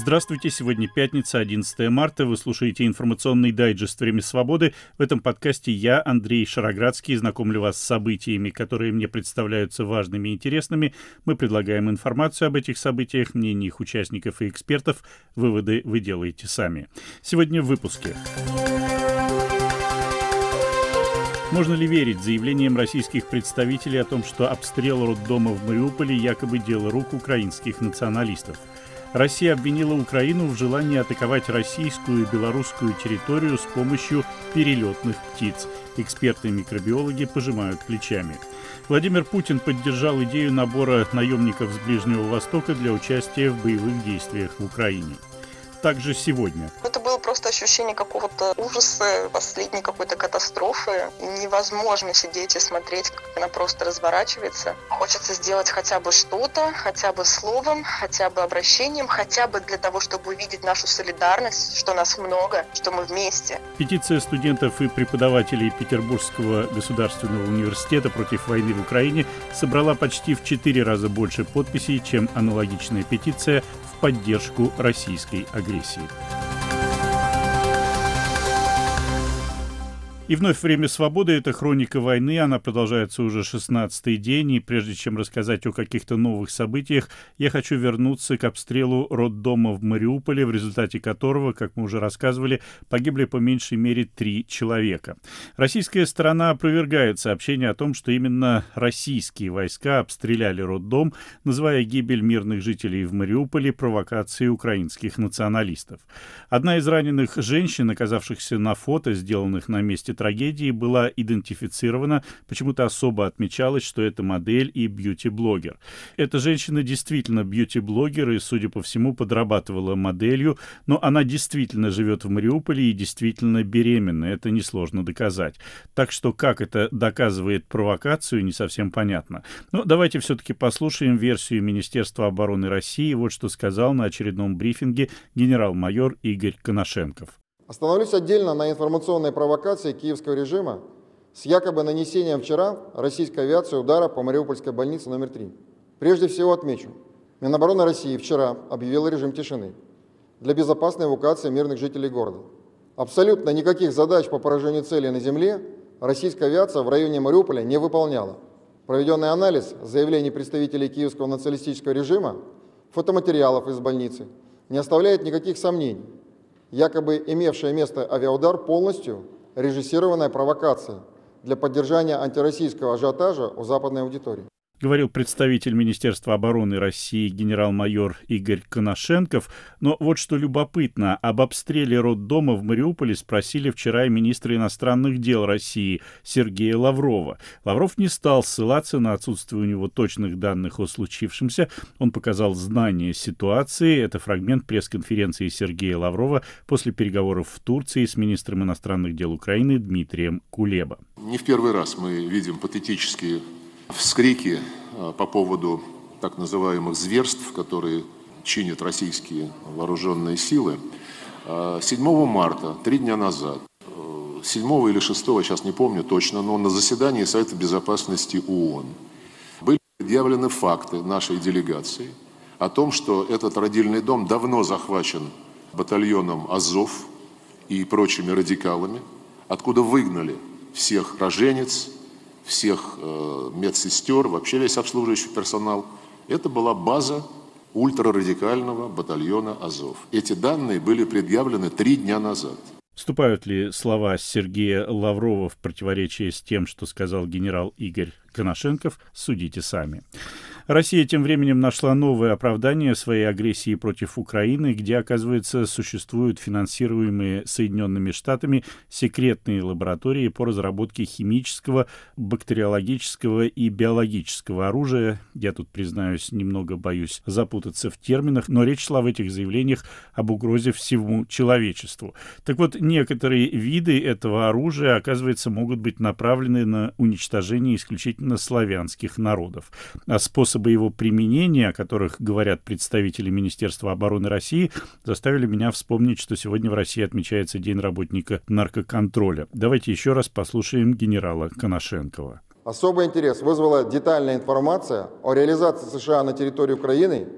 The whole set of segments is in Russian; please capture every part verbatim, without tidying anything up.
Здравствуйте, сегодня пятница, одиннадцатое марта. Вы слушаете информационный дайджест «Время свободы». В этом подкасте я, Андрей Шароградский, знакомлю вас с событиями, которые мне представляются важными и интересными. Мы предлагаем информацию об этих событиях, мнения их участников и экспертов. Выводы вы делаете сами. Сегодня в выпуске. Можно ли верить заявлениям российских представителей о том, что обстрел роддома в Мариуполе якобы дело рук украинских националистов? Россия обвинила Украину в желании атаковать российскую и белорусскую территорию с помощью перелетных птиц. Эксперты и микробиологи пожимают плечами. Владимир Путин поддержал идею набора наемников с Ближнего Востока для участия в боевых действиях в Украине. Также сегодня. Это было просто ощущение какого-то ужаса, последней какой-то катастрофы. Невозможно сидеть и смотреть, как она просто разворачивается. Хочется сделать хотя бы что-то, хотя бы словом, хотя бы обращением, хотя бы для того, чтобы увидеть нашу солидарность, что нас много, что мы вместе. Петиция студентов и преподавателей Петербургского государственного университета против войны в Украине собрала почти в четыре раза больше подписей, чем аналогичная петиция в поддержку российской агрессии. И вновь «Время свободы» — это хроника войны, она продолжается уже шестнадцатый день, и прежде чем рассказать о каких-то новых событиях, я хочу вернуться к обстрелу роддома в Мариуполе, в результате которого, как мы уже рассказывали, погибли по меньшей мере три человека. Российская сторона опровергает сообщение о том, что именно российские войска обстреляли роддом, называя гибель мирных жителей в Мариуполе провокацией украинских националистов. Одна из раненых женщин, оказавшихся на фото, сделанных на месте трагедии, была идентифицирована, почему-то особо отмечалось, что это модель и бьюти-блогер. Эта женщина действительно бьюти-блогер и, судя по всему, подрабатывала моделью, но она действительно живет в Мариуполе и действительно беременна, это несложно доказать. Так что как это доказывает провокацию, не совсем понятно. Но давайте все-таки послушаем версию Министерства обороны России. Вот что сказал на очередном брифинге генерал-майор Игорь Коношенков. Остановлюсь отдельно на информационной провокации киевского режима с якобы нанесением вчера российской авиации удара по Мариупольской больнице номер три. Прежде всего отмечу, Минобороны России вчера объявила режим тишины для безопасной эвакуации мирных жителей города. Абсолютно никаких задач по поражению целей на земле российская авиация в районе Мариуполя не выполняла. Проведенный анализ заявлений представителей киевского националистического режима, фотоматериалов из больницы не оставляет никаких сомнений. Якобы имевшая место авиаудар полностью режиссированная провокация для поддержания антироссийского ажиотажа у западной аудитории. Говорил представитель Министерства обороны России генерал-майор Игорь Коношенков. Но вот что любопытно, об обстреле роддома в Мариуполе спросили вчера и министра иностранных дел России Сергея Лаврова. Лавров не стал ссылаться на отсутствие у него точных данных о случившемся. Он показал знание ситуации. Это фрагмент пресс-конференции Сергея Лаврова после переговоров в Турции с министром иностранных дел Украины Дмитрием Кулеба. Не в первый раз мы видим патетические вскрики по поводу так называемых зверств, которые чинят российские вооруженные силы. седьмого марта, три дня назад, седьмого или шестого, сейчас не помню точно, но на заседании Совета Безопасности ООН были предъявлены факты нашей делегации о том, что этот родильный дом давно захвачен батальоном «Азов» и прочими радикалами, откуда выгнали всех роженец, всех э, медсестер, вообще весь обслуживающий персонал. Это была база ультрарадикального батальона «Азов». Эти данные были предъявлены три дня назад. Вступают ли слова Сергея Лаврова в противоречие с тем, что сказал генерал Игорь Коношенков, судите сами. Россия тем временем нашла новое оправдание своей агрессии против Украины, где, оказывается, существуют финансируемые Соединенными Штатами секретные лаборатории по разработке химического, бактериологического и биологического оружия. Я тут, признаюсь, немного боюсь запутаться в терминах, но речь шла в этих заявлениях об угрозе всему человечеству. Так вот, некоторые виды этого оружия, оказывается, могут быть направлены на уничтожение исключительно славянских народов. А способы его применения, о которых говорят представители Министерства обороны России, заставили меня вспомнить, что сегодня в России отмечается День работника наркоконтроля. Давайте еще раз послушаем генерала Коношенкова. Особый интерес вызвала детальная информация о реализации США на территории Украины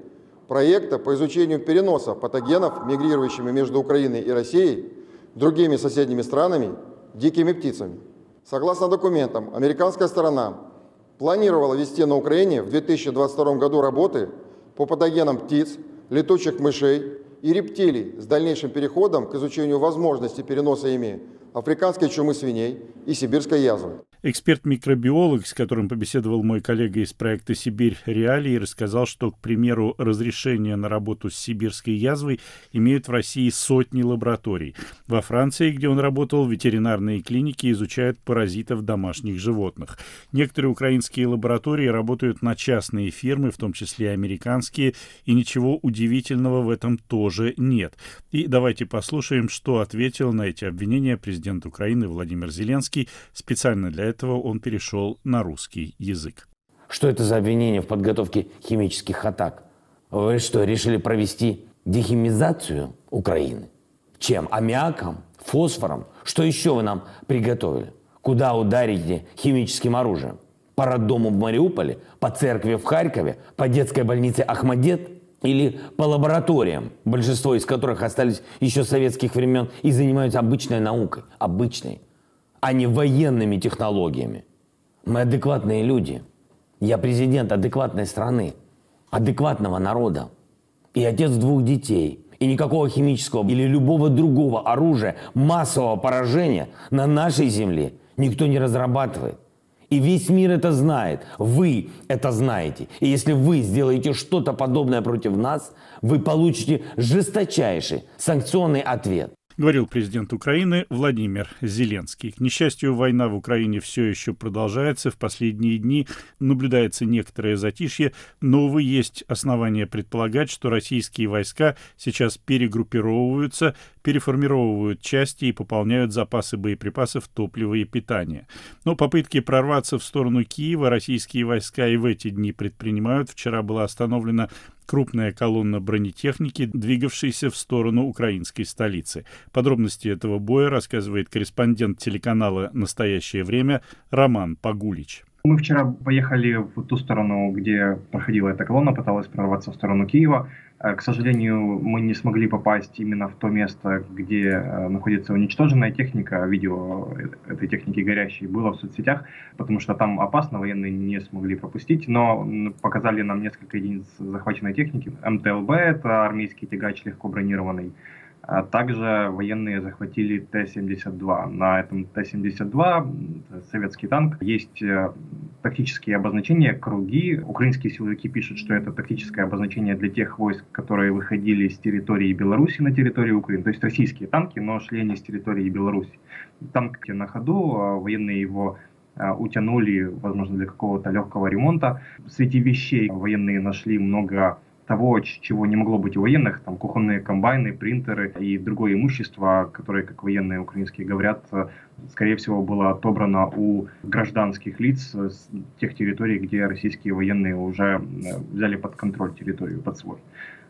проекта по изучению переноса патогенов, мигрирующими между Украиной и Россией, другими соседними странами, дикими птицами. Согласно документам, американская сторона планировала вести на Украине в две тысячи двадцать втором году работы по патогенам птиц, летучих мышей и рептилий с дальнейшим переходом к изучению возможности переноса ими африканской чумы свиней и сибирской язвы. Эксперт-микробиолог, с которым побеседовал мой коллега из проекта «Сибирь. Реалии», рассказал, что, к примеру, разрешение на работу с сибирской язвой имеют в России сотни лабораторий. Во Франции, где он работал, ветеринарные клиники изучают паразитов домашних животных. Некоторые украинские лаборатории работают на частные фирмы, в том числе американские, и ничего удивительного в этом тоже нет. И давайте послушаем, что ответил на эти обвинения президент Украины Владимир Зеленский. Специально для этого он перешел на русский язык. Что это за обвинение в подготовке химических атак? Вы что, решили провести дехимизацию Украины? Чем? Аммиаком? Фосфором? Что еще вы нам приготовили? Куда ударите химическим оружием? По роддому в Мариуполе? По церкви в Харькове? По детской больнице Ахмадет? Или по лабораториям, большинство из которых остались еще с советских времен и занимаются обычной наукой? Обычной. А не военными технологиями. Мы адекватные люди. Я президент адекватной страны, адекватного народа. И отец двух детей. И никакого химического или любого другого оружия массового поражения на нашей земле никто не разрабатывает. И весь мир это знает. Вы это знаете. И если вы сделаете что-то подобное против нас, вы получите жесточайший санкционный ответ. Говорил президент Украины Владимир Зеленский. К несчастью, война в Украине все еще продолжается. В последние дни наблюдается некоторое затишье, но, увы, есть основания предполагать, что российские войска сейчас перегруппировываются, переформировывают части и пополняют запасы боеприпасов, топлива и питания. Но попытки прорваться в сторону Киева российские войска и в эти дни предпринимают. Вчера была остановлена крупная колонна бронетехники, двигавшаяся в сторону украинской столицы. Подробности этого боя рассказывает корреспондент телеканала «Настоящее время» Роман Погулич. Мы вчера поехали в ту сторону, где проходила эта колонна, пыталась прорваться в сторону Киева. К сожалению, мы не смогли попасть именно в то место, где находится уничтоженная техника. Видео этой техники горящей было в соцсетях, потому что там опасно, военные не смогли пропустить. Но показали нам несколько единиц захваченной техники. эм тэ эл бэ — это армейский тягач легко бронированный. А также военные захватили Т семьдесят два. На этом Т семьдесят два, советский танк, есть тактические обозначения, круги. Украинские силовики пишут, что это тактическое обозначение для тех войск, которые выходили с территории Беларуси на территорию Украины. То есть российские танки, но шли они с территории Беларуси. Танк на ходу, военные его утянули, возможно, для какого-то легкого ремонта. Среди вещей военные нашли много того, чего не могло быть у военных, там кухонные комбайны, принтеры и другое имущество, которое, как военные украинские говорят, скорее всего, было отобрано у гражданских лиц с тех территорий, где российские военные уже взяли под контроль территорию, под свой.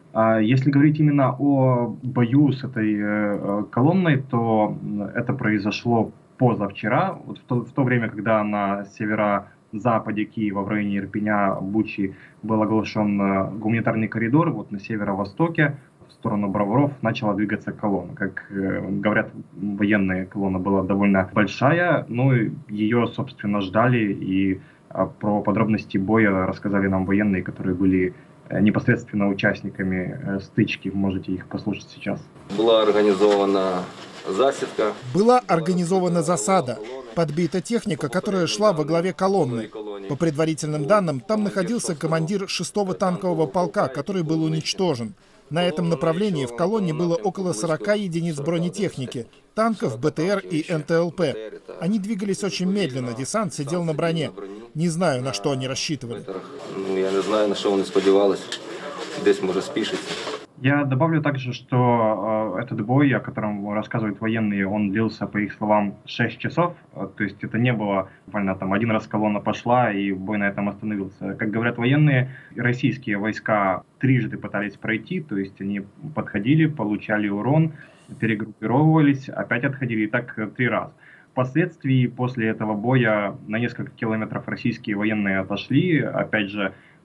Если говорить именно о бою с этой колонной, то это произошло позавчера, вот в то, в то время, когда на северо-западе Киева, в районе Ирпеня, Бучи, был оглашен гуманитарный коридор, вот на северо-востоке, в сторону Броваров, начала двигаться колонна. Как э, говорят военные, колонна была довольно большая, но ее, собственно, ждали, и э, про подробности боя рассказали нам военные, которые были э, непосредственно участниками э, стычки. Можете их послушать сейчас. Была организована засідка. Была организована засада. Подбита техника, которая шла во главе колонны. По предварительным данным, там находился командир шестого танкового полка, который был уничтожен. На этом направлении в колонне было около сорока единиц бронетехники, танков, бэ тэ эр и эн тэ эл пэ. Они двигались очень медленно, десант сидел на броне. Не знаю, на что они рассчитывали. Я не знаю, на что они сподевались. Здесь, может, спишется. Я добавлю также, что э, этот бой, о котором рассказывают военные, он длился, по их словам, шесть часов. То есть это не было, буквально там один раз колонна пошла и бой на этом остановился. Как говорят военные, российские войска трижды пытались пройти, то есть они подходили, получали урон, перегруппировывались, опять отходили, и так три раза. Впоследствии, после этого боя, на несколько километров российские военные отошли, опять же,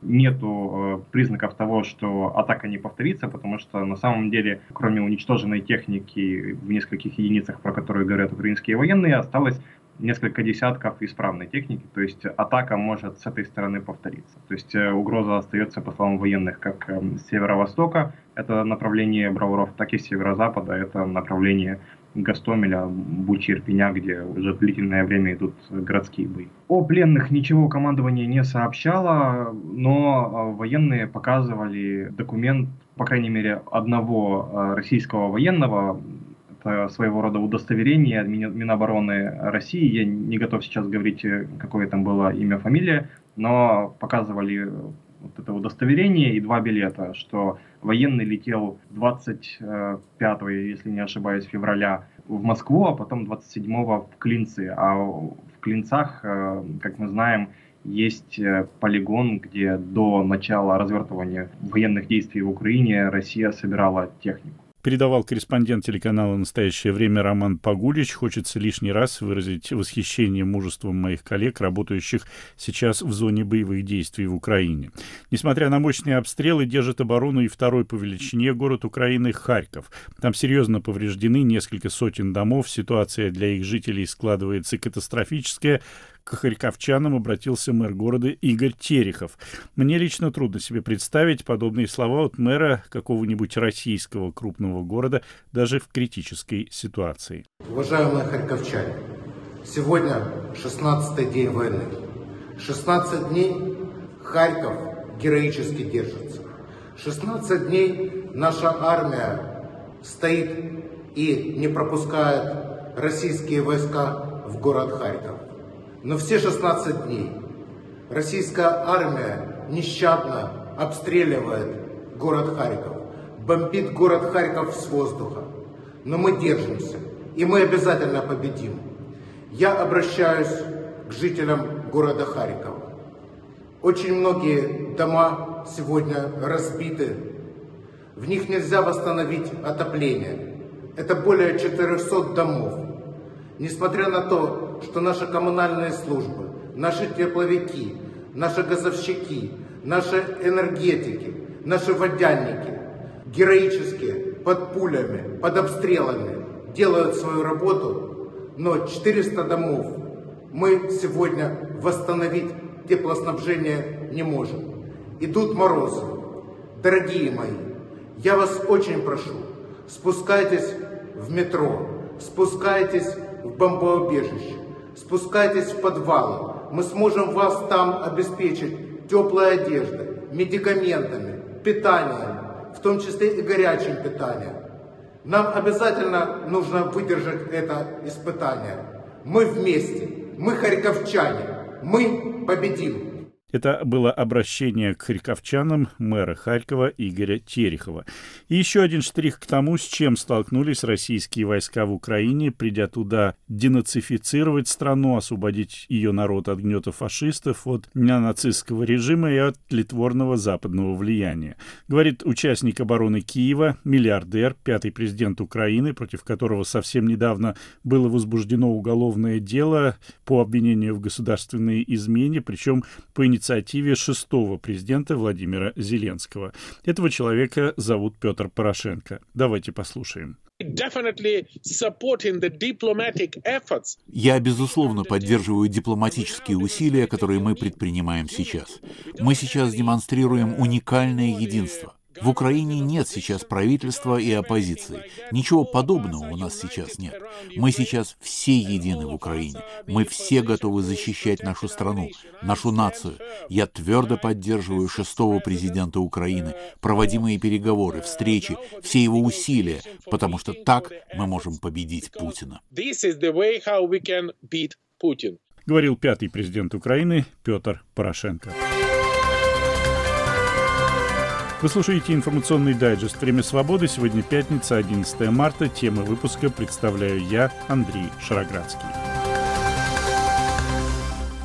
нету признаков того, что атака не повторится, потому что на самом деле, кроме уничтоженной техники в нескольких единицах, про которые говорят украинские военные, осталось несколько десятков исправной техники, то есть атака может с этой стороны повториться. То есть угроза остается, по словам военных, как с северо-востока, это направление Броваров, так и с северо-запада, это направление Гостомеля, Бучи, Ирпеня, где уже длительное время идут городские бои. О пленных ничего командование не сообщало, но военные показывали документ, по крайней мере, одного российского военного, своего рода удостоверение Минобороны России. Я не готов сейчас говорить, какое там было имя, фамилия, но показывали вот это удостоверение и два билета, что военный летел двадцать пятого, если не ошибаюсь, февраля в Москву, а потом двадцать седьмого в Клинцы. А в Клинцах, как мы знаем, есть полигон, где до начала развертывания военных действий в Украине Россия собирала технику. Передавал корреспондент телеканала «Настоящее время» Роман Погулич. Хочется лишний раз выразить восхищение мужеством моих коллег, работающих сейчас в зоне боевых действий в Украине. Несмотря на мощные обстрелы, держит оборону и второй по величине город Украины Харьков. Там серьезно повреждены несколько сотен домов. Ситуация для их жителей складывается катастрофическая. К харьковчанам обратился мэр города Игорь Терехов. Мне лично трудно себе представить подобные слова от мэра какого-нибудь российского крупного города даже в критической ситуации. Уважаемые харьковчане, сегодня шестнадцатый день войны. шестнадцать дней Харьков героически держится. шестнадцать дней наша армия стоит и не пропускает российские войска в город Харьков. Но все шестнадцать дней российская армия нещадно обстреливает город Харьков, бомбит город Харьков с воздуха. Но мы держимся, и мы обязательно победим. Я обращаюсь к жителям города Харькова. Очень многие дома сегодня разбиты, в них нельзя восстановить отопление. Это более четырехсот домов. Несмотря на то, что наши коммунальные службы, наши тепловики, наши газовщики, наши энергетики, наши водяники героически под пулями, под обстрелами делают свою работу, но четыреста домов мы сегодня восстановить теплоснабжение не можем. Идут морозы. Дорогие мои, я вас очень прошу, спускайтесь в метро, спускайтесь в бомбоубежище, спускайтесь в подвалы. Мы сможем вас там обеспечить теплой одеждой, медикаментами, питанием, в том числе и горячим питанием. Нам обязательно нужно выдержать это испытание. Мы вместе, мы харьковчане, мы победим. Это было обращение к харьковчанам мэра Харькова Игоря Терехова. И еще один штрих к тому, с чем столкнулись российские войска в Украине, придя туда денацифицировать страну, освободить ее народ от гнета фашистов, от неонацистского режима и от тлетворного западного влияния. Говорит участник обороны Киева, миллиардер, пятый президент Украины, против которого совсем недавно было возбуждено уголовное дело по обвинению в государственной измене, причем по инициативе инициативе шестого президента Владимира Зеленского. Этого человека зовут Петр Порошенко. Давайте послушаем. Я, безусловно, поддерживаю дипломатические усилия, которые мы предпринимаем сейчас. Мы сейчас демонстрируем уникальное единство. В Украине нет сейчас правительства и оппозиции. Ничего подобного у нас сейчас нет. Мы сейчас все едины в Украине. Мы все готовы защищать нашу страну, нашу нацию. Я твердо поддерживаю шестого президента Украины, проводимые переговоры, встречи, все его усилия, потому что так мы можем победить Путина. Говорил пятый президент Украины Петр Порошенко. Вы слушаете информационный дайджест «Время свободы». Сегодня пятница, одиннадцатое марта. Тема выпуска представляю я, Андрей Шароградский.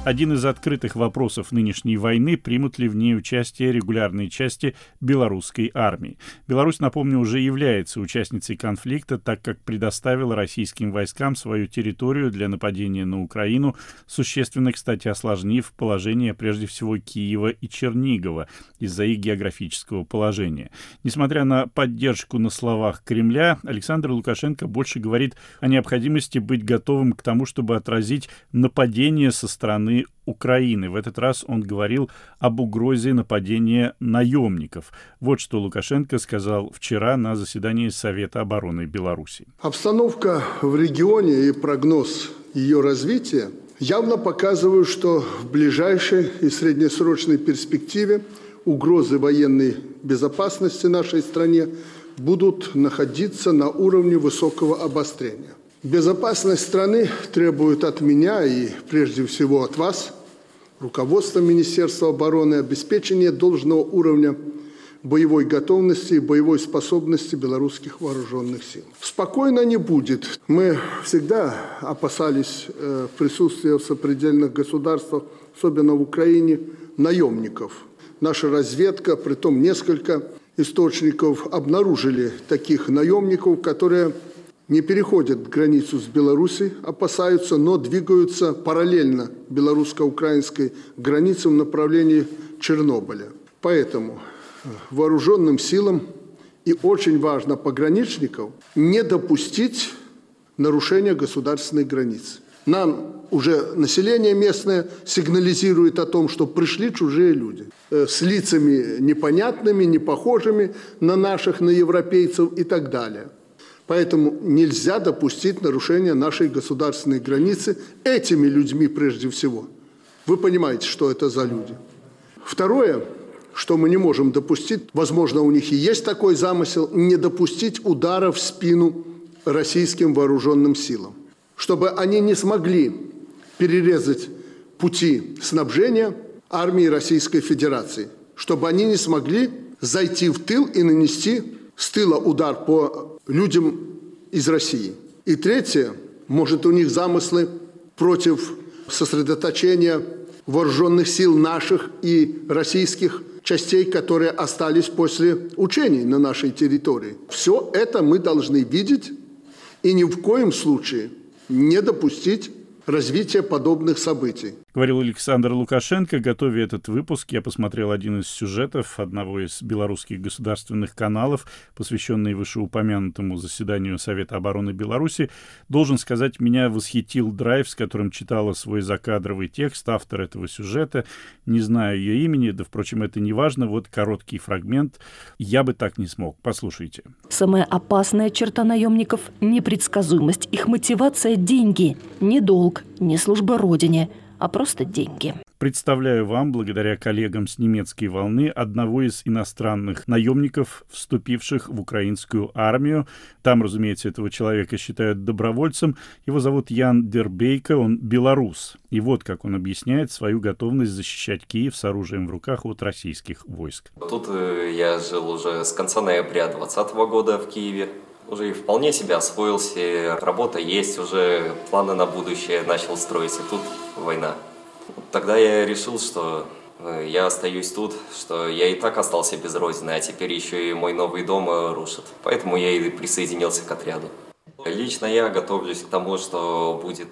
Один из открытых вопросов нынешней войны — примут ли в ней участие регулярные части белорусской армии. Беларусь, напомню, уже является участницей конфликта, так как предоставила российским войскам свою территорию для нападения на Украину, существенно, кстати, осложнив положение прежде всего Киева и Чернигова из-за их географического положения. Несмотря на поддержку на словах Кремля, Александр Лукашенко больше говорит о необходимости быть готовым к тому, чтобы отразить нападение со стороны Украины. В этот раз он говорил об угрозе нападения наемников. Вот что Лукашенко сказал вчера на заседании Совета обороны Беларуси. Обстановка в регионе и прогноз ее развития явно показывают, что в ближайшей и среднесрочной перспективе угрозы военной безопасности нашей стране будут находиться на уровне высокого обострения. Безопасность страны требует от меня и прежде всего от вас, руководства Министерства обороны, обеспечения должного уровня боевой готовности и боевой способности белорусских вооруженных сил. Спокойно не будет. Мы всегда опасались э, присутствия в сопредельных государствах, особенно в Украине, наемников. Наша разведка, притом несколько источников, обнаружили таких наемников, которые не переходят границу с Беларусью, опасаются, но двигаются параллельно белорусско-украинской границе в направлении Чернобыля. Поэтому вооруженным силам и очень важно пограничникам не допустить нарушения государственной границы. Нам уже население местное сигнализирует о том, что пришли чужие люди с лицами непонятными, не похожими на наших, на европейцев и так далее. Поэтому нельзя допустить нарушения нашей государственной границы этими людьми прежде всего. Вы понимаете, что это за люди. Второе, что мы не можем допустить, возможно, у них и есть такой замысел, не допустить удара в спину российским вооруженным силам, чтобы они не смогли перерезать пути снабжения армии Российской Федерации, чтобы они не смогли зайти в тыл и нанести с тыла удар по людям из России. И третье, может, у них замыслы против сосредоточения вооруженных сил наших и российских частей, которые остались после учений на нашей территории. Все это мы должны видеть и ни в коем случае не допустить развития подобных событий. Говорил Александр Лукашенко. Готовя этот выпуск, я посмотрел один из сюжетов одного из белорусских государственных каналов, посвященный вышеупомянутому заседанию Совета обороны Беларуси. Должен сказать, меня восхитил драйв, с которым читала свой закадровый текст автор этого сюжета. Не знаю ее имени, да, впрочем, это не важно. Вот короткий фрагмент. Я бы так не смог. Послушайте. Самая опасная черта наемников – непредсказуемость. Их мотивация – деньги. Не долг, не служба Родине, а просто деньги. Представляю вам, благодаря коллегам с немецкой волны, одного из иностранных наемников, вступивших в украинскую армию. Там, разумеется, этого человека считают добровольцем. Его зовут Ян Дербейка, он белорус. И вот как он объясняет свою готовность защищать Киев с оружием в руках от российских войск. Тут я жил уже с конца ноября двадцатого года в Киеве. Уже и вполне себя освоился, работа есть, уже планы на будущее начал строить, и тут война. Тогда я решил, что я остаюсь тут, что я и так остался без родины, а теперь еще и мой новый дом рушат. Поэтому я и присоединился к отряду. Лично я готовлюсь к тому, что будет в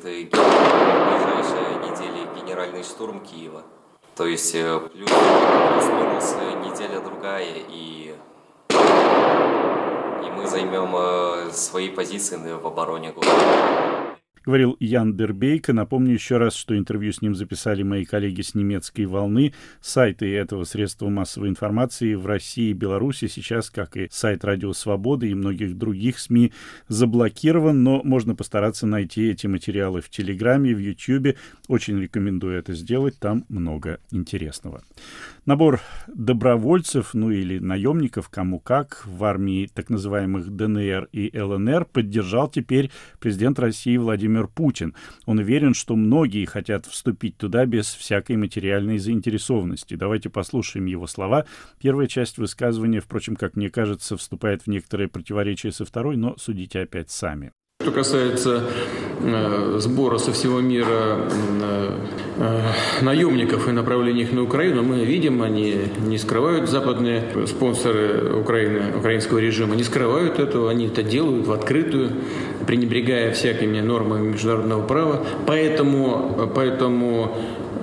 ближайшие недели генеральный штурм Киева. То есть плюс-минус неделя-другая, и мы займем э, свои позиции в обороне города. Говорил Ян Дербейка. Напомню еще раз, что интервью с ним записали мои коллеги с немецкой волны. Сайты этого средства массовой информации в России и Беларуси сейчас, как и сайт Радио Свободы и многих других СМИ, заблокирован, но можно постараться найти эти материалы в Телеграме, в Ютьюбе. Очень рекомендую это сделать, там много интересного. Набор добровольцев, ну или наемников, кому как, в армии так называемых ДНР и ЛНР поддержал теперь президент России Владимир Путин. Он уверен, что многие хотят вступить туда без всякой материальной заинтересованности. Давайте послушаем его слова. Первая часть высказывания, впрочем, как мне кажется, вступает в некоторое противоречие со второй, но судите опять сами. Что касается э, сбора со всего мира э, э, наемников и направления их на Украину, мы видим, они не скрывают, западные спонсоры Украины, украинского режима, не скрывают этого, они это делают в открытую, пренебрегая всякими нормами международного права. Поэтому, поэтому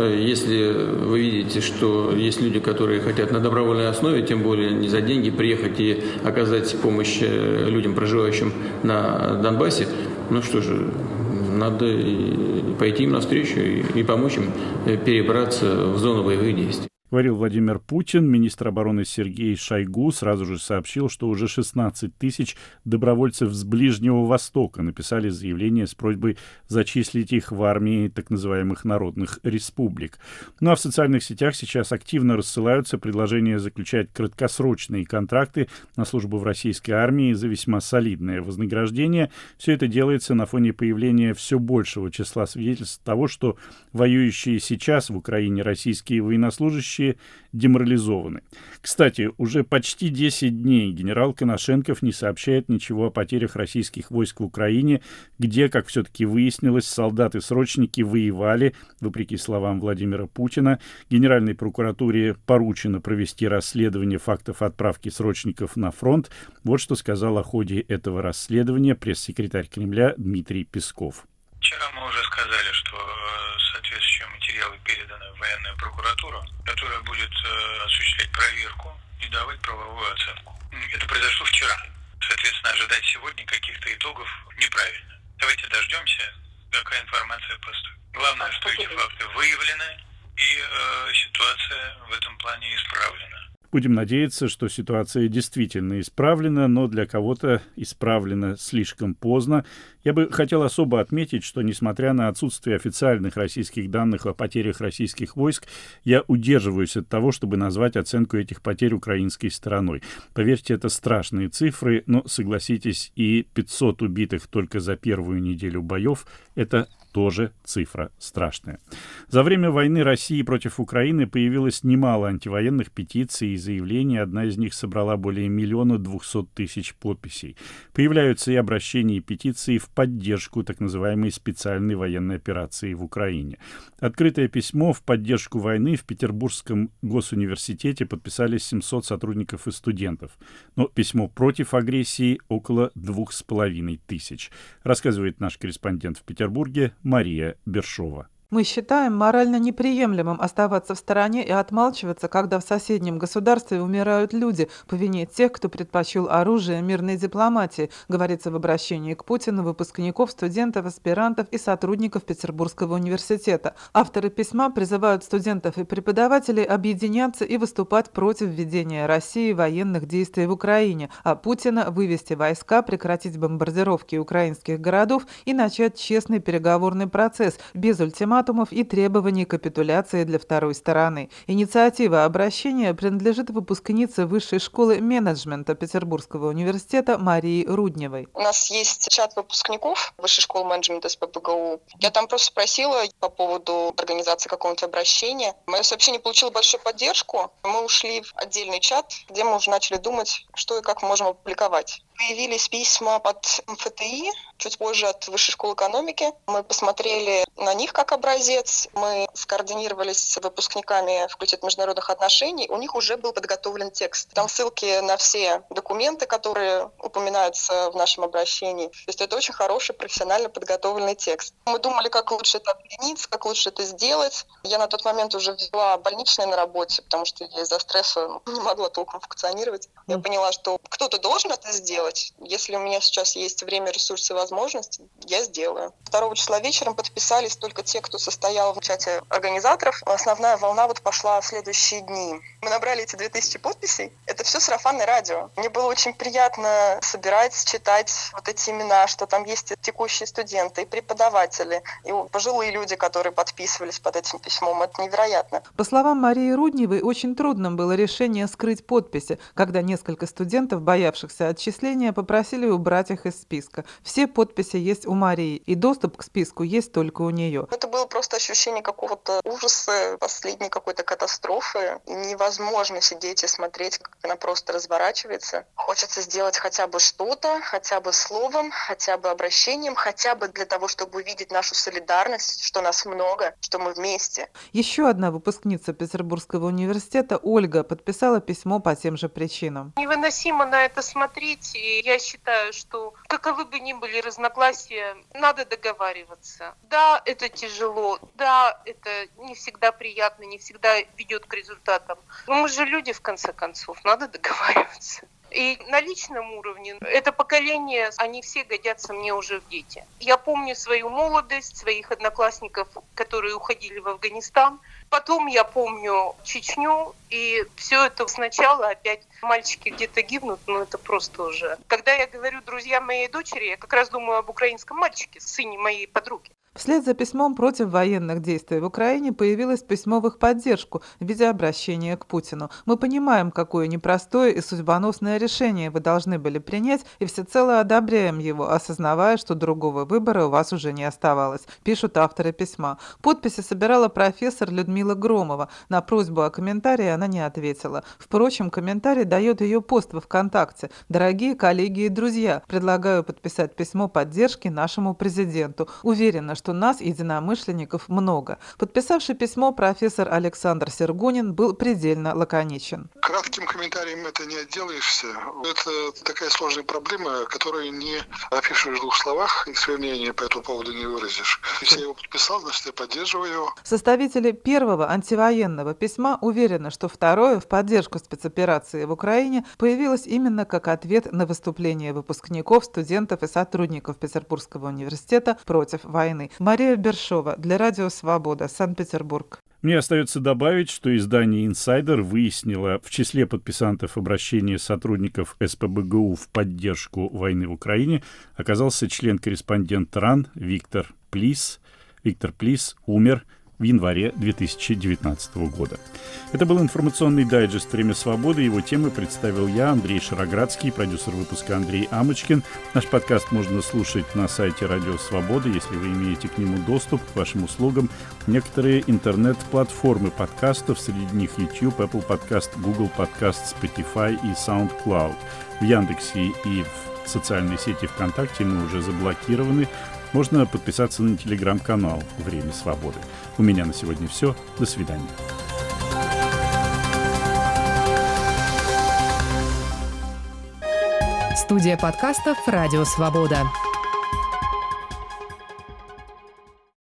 если вы видите, что есть люди, которые хотят на добровольной основе, тем более не за деньги, приехать и оказать помощь людям, проживающим на Донбассе, ну что же, надо пойти им навстречу и помочь им перебраться в зону боевых действий. Говорил Владимир Путин. Министр обороны Сергей Шойгу сразу же сообщил, что уже шестнадцать тысяч добровольцев с Ближнего Востока написали заявление с просьбой зачислить их в армии так называемых народных республик. Ну а в социальных сетях сейчас активно рассылаются предложения заключать краткосрочные контракты на службу в российской армии за весьма солидное вознаграждение. Все это делается на фоне появления все большего числа свидетельств того, что воюющие сейчас в Украине российские военнослужащие деморализованы. Кстати, уже почти десять дней генерал Коношенков не сообщает ничего о потерях российских войск в Украине, где, как все-таки выяснилось, солдаты-срочники воевали, вопреки словам Владимира Путина. Генеральной прокуратуре поручено провести расследование фактов отправки срочников на фронт. Вот что сказал о ходе этого расследования пресс-секретарь Кремля Дмитрий Песков. Вчера мы уже сказали, что соответствующие материалы переданы в военную прокуратуру, которая будет э, осуществлять проверку и давать правовую оценку. Это произошло вчера. Соответственно, ожидать сегодня каких-то итогов неправильно. Давайте дождемся, какая информация поступит. Главное, что эти факты выявлены и э, ситуация в этом плане исправлена. Будем надеяться, что ситуация действительно исправлена, но для кого-то исправлена слишком поздно. Я бы хотел особо отметить, что, несмотря на отсутствие официальных российских данных о потерях российских войск, я удерживаюсь от того, чтобы назвать оценку этих потерь украинской стороной. Поверьте, это страшные цифры, но, согласитесь, и пятьсот убитых только за первую неделю боев — это тоже цифра страшная. За время войны России против Украины появилось немало антивоенных петиций и заявлений. Одна из них собрала более миллиона двухсот тысяч подписей. Появляются и обращения, и петиции в поддержку так называемой специальной военной операции в Украине. Открытое письмо в поддержку войны в Петербургском госуниверситете подписали семьсот сотрудников и студентов. Но письмо против агрессии около двух с половиной тысяч. Рассказывает наш корреспондент в Петербурге Мария Бершова. Мы считаем морально неприемлемым оставаться в стороне и отмалчиваться, когда в соседнем государстве умирают люди по вине тех, кто предпочел оружие мирной дипломатии, говорится в обращении к Путину выпускников, студентов, аспирантов и сотрудников Петербургского университета. Авторы письма призывают студентов и преподавателей объединяться и выступать против введения России военных действий в Украине, а Путина вывести войска, прекратить бомбардировки украинских городов и начать честный переговорный процесс без ультиматумов и требований капитуляции для второй стороны. Инициатива обращения принадлежит выпускнице Высшей школы менеджмента Петербургского университета Марии Рудневой. У нас есть чат выпускников Высшей школы менеджмента эс пэ бэ гэ у. Я там просто спросила по поводу организации какого-нибудь обращения. Мое сообщение получило большую поддержку. Мы ушли в отдельный чат, где мы уже начали думать, что и как мы можем опубликовать. Появились письма от эм эф тэ и, чуть позже от Высшей школы экономики. Мы посмотрели на них как образец. Мы скоординировались с выпускниками факультета международных отношений. У них уже был подготовлен текст. Там ссылки на все документы, которые упоминаются в нашем обращении. То есть это очень хороший, профессионально подготовленный текст. Мы думали, как лучше это объединиться, как лучше это сделать. Я на тот момент уже взяла больничное на работе, потому что я из-за стресса не могла толком функционировать. Я поняла, что кто-то должен это сделать. Если у меня сейчас есть время, ресурсы, возможности, я сделаю. второго числа вечером подписались только те, кто состоял в чате организаторов. Основная волна вот пошла в следующие дни. Мы набрали эти две тысячи подписей. Это все сарафанное радио. Мне было очень приятно собирать, читать вот эти имена, что там есть и текущие студенты, и преподаватели, и пожилые люди, которые подписывались под этим письмом. Это невероятно. По словам Марии Рудневой, очень трудным было решение скрыть подписи, когда несколько студентов, боявшихся отчислений, постановления попросили убрать их из списка. Все подписи есть у Марии, и доступ к списку есть только у нее. Это было просто ощущение какого-то ужаса, последней какой-то катастрофы. Невозможно сидеть и смотреть, как она просто разворачивается. Хочется сделать хотя бы что-то, хотя бы словом, хотя бы обращением, хотя бы для того, чтобы увидеть нашу солидарность, что нас много, что мы вместе. Еще одна выпускница Петербургского университета, Ольга, подписала письмо по тем же причинам. Невыносимо на это смотреть, и я считаю, что каковы бы ни были разногласия, надо договариваться. Да, это тяжело, да, это не всегда приятно, не всегда ведет к результатам. Но мы же люди, в конце концов, надо договариваться. И на личном уровне это поколение, они все годятся мне уже в дети. Я помню свою молодость, своих одноклассников, которые уходили в Афганистан. Потом я помню Чечню, и все это сначала опять мальчики где-то гибнут, но это просто уже. Когда я говорю друзьям моей дочери, я как раз думаю об украинском мальчике, сыне моей подруги. Вслед за письмом против военных действий в Украине появилось письмо в их поддержку в виде обращения к Путину. Мы понимаем, какое непростое и судьбоносное решение вы должны были принять, и всецело одобряем его, осознавая, что другого выбора у вас уже не оставалось, пишут авторы письма. Подписи собирала профессор Людмила Громова. На просьбу о комментарии она не ответила. Впрочем, комментарий дает ее пост во ВКонтакте. Дорогие коллеги и друзья, предлагаю подписать письмо поддержки нашему президенту. Уверена, что что нас, единомышленников, много. Подписавший письмо профессор Александр Сергунин был предельно лаконичен. Кратким комментарием это не отделаешься. Это такая сложная проблема, которую не опишешь в двух словах и свое мнение по этому поводу не выразишь. Если я его подписал, значит, я поддерживаю его. Составители первого антивоенного письма уверены, что второе в поддержку спецоперации в Украине появилось именно как ответ на выступление выпускников, студентов и сотрудников Петербургского университета против войны. Мария Бершова для Радио Свобода, Санкт-Петербург. Мне остается добавить, что издание «Инсайдер» выяснило, в числе подписантов обращения сотрудников СПбГУ в поддержку войны в Украине оказался член-корреспондент РАН Виктор Плис. Виктор Плис умер в январе две тысячи девятнадцатого года. Это был информационный дайджест «Время свободы». Его темы представил я, Андрей Шароградский, продюсер выпуска Андрей Амочкин. Наш подкаст можно слушать на сайте Радио Свобода, если вы имеете к нему доступ, к вашим услугам. Некоторые интернет-платформы подкастов, среди них YouTube, Apple Podcast, Google Podcast, Spotify и SoundCloud. В Яндексе и в социальной сети ВКонтакте мы уже заблокированы. Можно подписаться на телеграм-канал «Время свободы». У меня на сегодня все. До свидания. Студия подкастов «Радио Свобода».